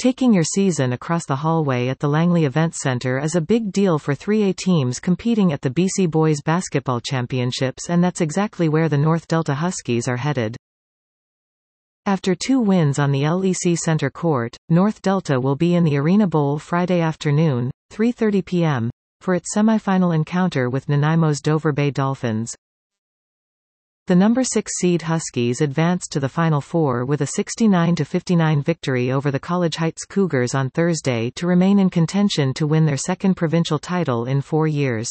Taking your season across the hallway at the Langley Event Centre is a big deal for 3A teams competing at the BC Boys Basketball Championships, and that's exactly where the North Delta Huskies are headed. After 2 wins on the LEC Centre Court, North Delta will be in the Arena Bowl Friday afternoon, 3:30 p.m., for its semi-final encounter with Nanaimo's Dover Bay Dolphins. The number 6 seed Huskies advanced to the Final Four with a 69-59 victory over the College Heights Cougars on Thursday to remain in contention to win their second provincial title in 4 years.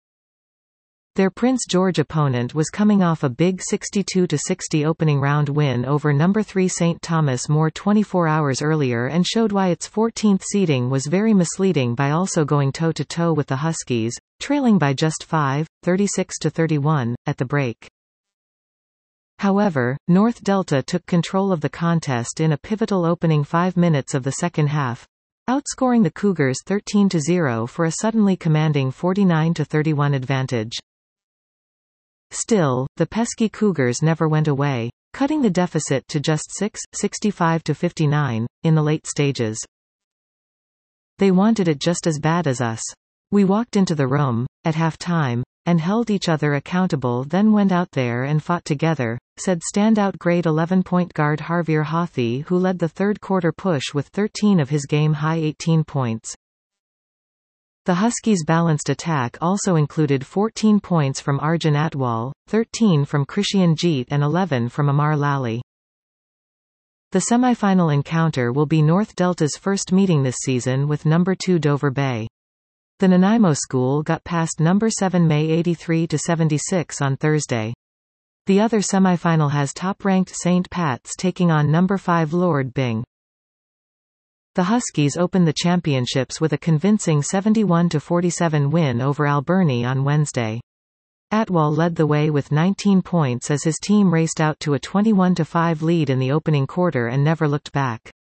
Their Prince George opponent was coming off a big 62-60 opening round win over number 3 St. Thomas More 24 hours earlier, and showed why its 14th seeding was very misleading by also going toe-to-toe with the Huskies, trailing by just 5, 36-31, at the break. However, North Delta took control of the contest in a pivotal opening 5 minutes of the second half, outscoring the Cougars 13-0 for a suddenly commanding 49-31 advantage. Still, the pesky Cougars never went away, cutting the deficit to just 6, 65-59, in the late stages. They wanted it just as bad as us. We walked into the room, at half-time, and held each other accountable, then went out there and fought together, said standout grade 11 point guard Harvier Haughey, who led the third quarter push with 13 of his game-high 18 points. The Huskies' balanced attack also included 14 points from Arjun Atwal, 13 from Krishian Jeet and 11 from Amar Lally. The semi-final encounter will be North Delta's first meeting this season with number 2 Dover Bay. The Nanaimo school got past number 7 May 83-76 on Thursday. The other semifinal has top-ranked St. Pat's taking on number 5 Lord Byng. The Huskies opened the championships with a convincing 71-47 win over Alberni on Wednesday. Atwal led the way with 19 points as his team raced out to a 21-5 lead in the opening quarter and never looked back.